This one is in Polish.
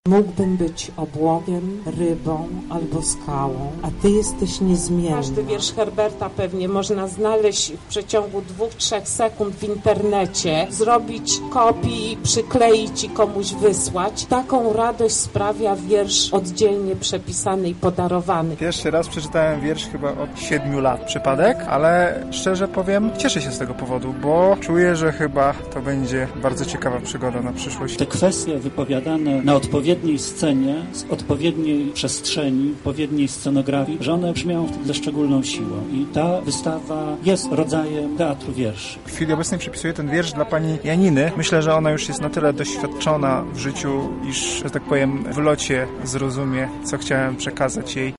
Mógłbym być obłokiem, rybą albo skałą, a Ty jesteś niezmienny. Każdy wiersz Herberta pewnie można znaleźć w przeciągu 2-3 sekund w internecie, zrobić kopii, przykleić i komuś wysłać. Taką radość sprawia wiersz oddzielnie przepisany i podarowany. Pierwszy raz przeczytałem wiersz chyba od 7 lat. Przypadek, ale szczerze powiem, cieszę się z tego powodu, bo czuję, że chyba to będzie bardzo ciekawa przygoda na przyszłość. Te kwestie wypowiadane na odpowiedniej scenie, z odpowiedniej przestrzeni, odpowiedniej scenografii, że one brzmią ze szczególną siłą. I ta wystawa jest rodzajem teatru wierszy. W chwili obecnej przepisuję ten wiersz dla pani Janiny. Myślę, że ona już jest na tyle doświadczona w życiu, iż, że tak powiem, w locie zrozumie, co chciałem przekazać jej.